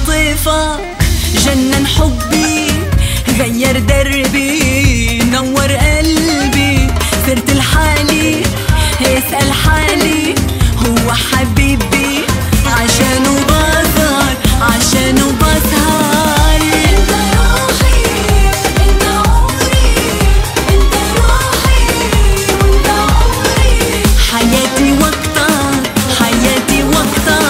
عاطفك جنن حبي، غير دربي نور قلبي، صرت لحالي اسأل حالي هو حبيبي عشانه بسهر عشانه بسهر. انت روحي انت عمري انت روحي وانت عمري، حياتي وقتك حياتي وقتك.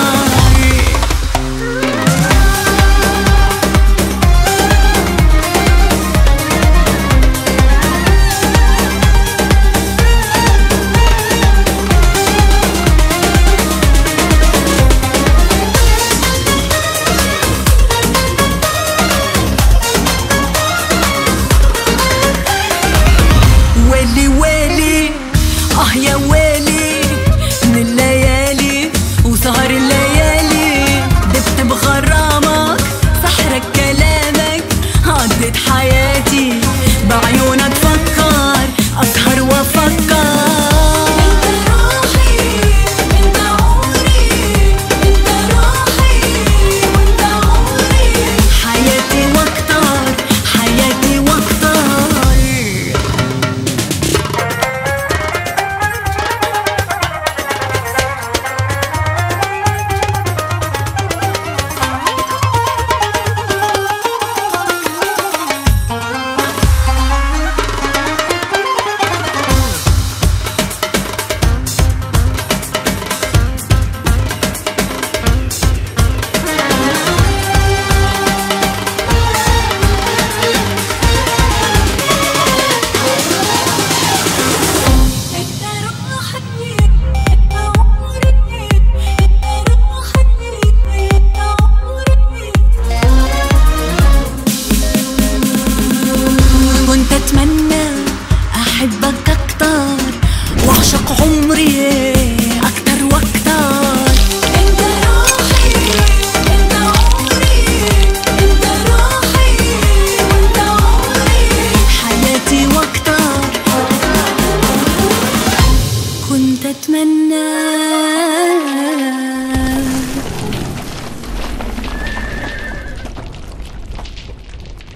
يا ويلي من الليالي وسهر الليالي، دبت بغرامك سحرك كلامك، عدت حياتي بعيونك فكر أسهر وأفكر. انت روحي انت عمري انت روحي وانت عمري، حياتي وأكتر حياتي وأكتر. كنت أتمنى أحبك أكتر وأعشق عمري